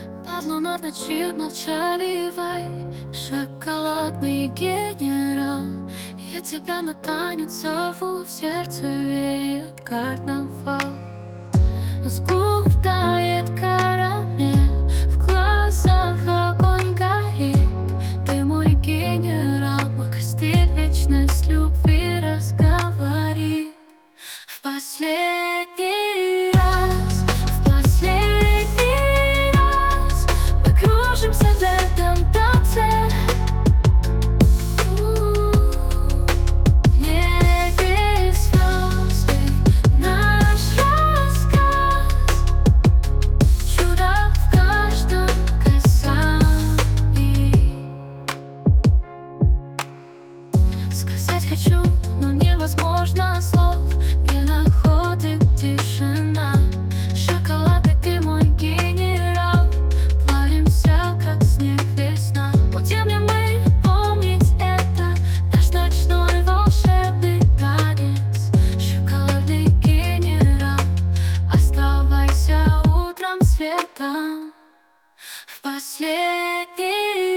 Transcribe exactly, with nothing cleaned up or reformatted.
Под луной ночи молчаливой, шоколадный генерал. Я тебя на танец зову, в сердце веет карнавал. С губ тает карамель, в глазах огонь горит. Ты мой генерал, мой костыль, вечность любви разговори. В последний раз, в последний раз мы кружимся в этом танце. В небе звезды, наш рассказ, чудо в каждом касании. Сказать хочу, но невозможно слов, не находит тишина. Шоколад, ты мой генерал, плавимся, как снег весна. Будем ли мы помнить это, наш ночной волшебный танец? Шоколадный генерал, оставайся утром светом. В последний